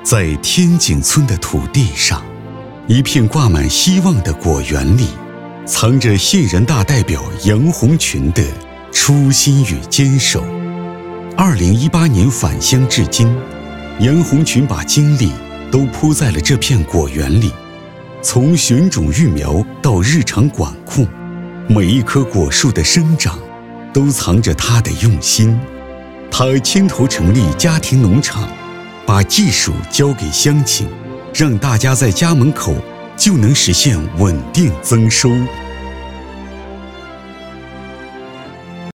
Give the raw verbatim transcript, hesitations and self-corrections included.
在天井村的土地上，一片挂满希望的果园里，藏着县人大代表杨红群的初心与坚守。二零一八年返乡至今，杨红群把精力都扑在了这片果园里，从选种育苗到日常管控，每一棵果树的生长都藏着他的用心。他牵头成立家庭农场，把技术交给乡亲，让大家在家门口就能实现稳定增收。